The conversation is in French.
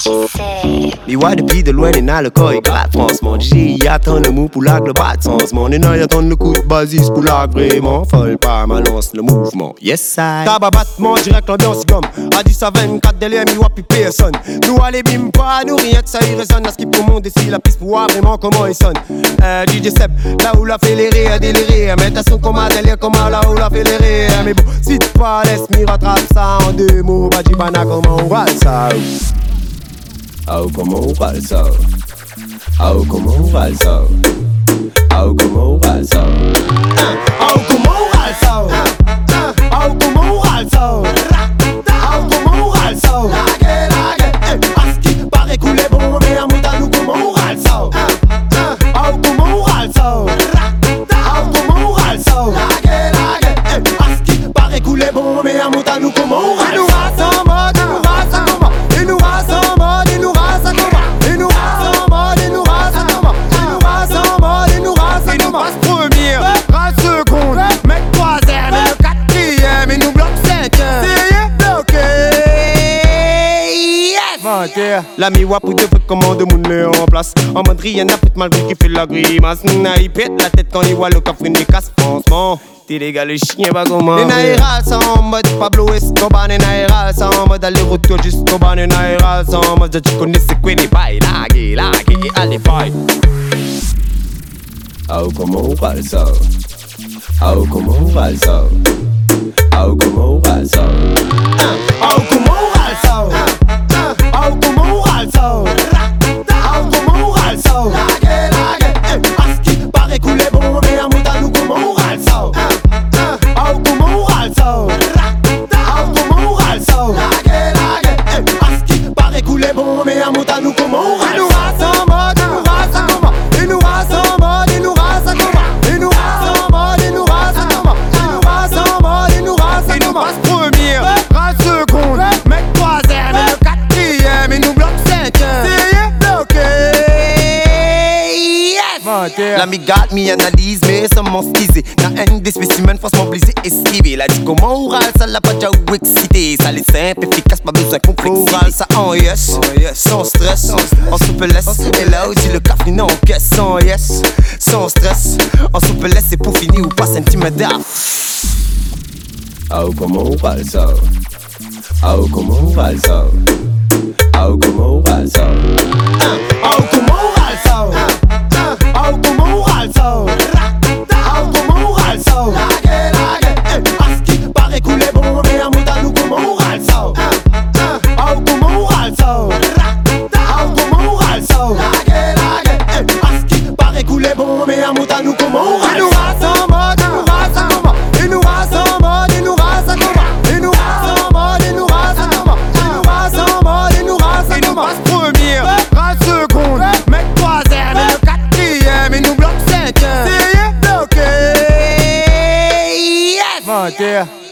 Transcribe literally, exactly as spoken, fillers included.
Mais ouais, depuis de loin, les n'a le corps éclate, franchement. J'ai attend le mot pour la globale sensement. Les n'a attend le coup de basis pour la vraiment. Folle pas, malance le mouvement. Yes, I. Tabac battement, direct l'ambiance gomme. À dix à vingt-quatre, délai, mi wapi personne. Nous allez bim pas, nous rien que ça y résonne. À ce qui pour monde ici, la piste pour voir vraiment comment il sonne. Euh, D J Seb, là où la fait les rires, délirer. Mais t'as son comme un délire, comme là où la fait les rires. Mais bon, si tu pas laisse m'y rattrape ça en deux mots. Bah, dis pas comment on va ça. Oh, comment on va ça? Oh, comment on va ça? Oh, comment on va ça? Oh, comment on va ça? Oh, comment on va ça? Oh, comment on va ça? Parce qu'il paraît couler bon, mais à mouta nous comment on va ça? Oh, comment on va ça? Oh, comment on va ça? Parce qu'il paraît couler bon, mais à mouta nous comment on va ça? La mi-wa pour deux trucs comment de monde met en place. En mode rien n'a fait malgré qu'il fait la grimace. N'a il pète la tête quand il voit le coffre des casse franchement. T'es les gars, le chien va comment. Les naïras sont en mode Pablo Escobar. Les naïras sont en mode aller-retour jusqu'au bar. Les naïras sont en mode tu connais c'est quoi les bails. Laguer, laguer, allez bye. Oh comment on va ça? Oh comment on va ça? Oh comment on va ça? Oh comment on va ça? Oh, comment on râle ça? Oh, comment on râle ça? Parce qu'il paraît couler bon, mais à mouta nous comment on râle ça? Oh, comment on râle ça? Oh, comment on râle ça? Parce qu'il paraît couler bon, mais à mouta nous comment on râle ça? Il nous rase en mode, il nous rase en comment? Il nous rase en mode, il nous rase en comment? Il nous rase en mode, il nous rase en comment? Il nous rase en mode, il nous rase en comment? Il nous passe premier, rase seconde, mec troisième, et le quatrième, il nous bloque cinquième. C'est bloqué. Yes. L'ami garde mi analyse, mais ça m'en skisé. N'a un des spécimens, forcément blisé, esquivé. La dit comment on râle, ça l'a pas déjà ou excité. Ça l'est simple, efficace, pas besoin de complexité. On râle ça en yes, sans stress, en souplesse. Et là où dit le café, non, en caisse, sans yes, sans stress, en souplesse, c'est pour finir ou pas sentimental. Oh, comment on râle ça? Oh, comment on râle ça? Oh, comment on râle ça? Oh, comment on râle ça? Oh, comment on râle ça? Oh, comment on râle ça? Parce qu'il paraît couler bon, mais à mouta nous comment on râle ça? Oh, comment on râle ça? Oh, comment on râle ça? Parce qu'il paraît couler bon, mais à mouta nous comment on râle ça? Il nous rase en mode, il nous rase en comment? Il nous rase en mode, il nous rase en comment? Il nous rase en mode, il nous rase en comment? Il nous rase en mode, il nous rase en comment? Il nous passe premier, rase seconde, mec troisième, et le quatrième, il nous bloque cinquième. C'est bloqué. Yes.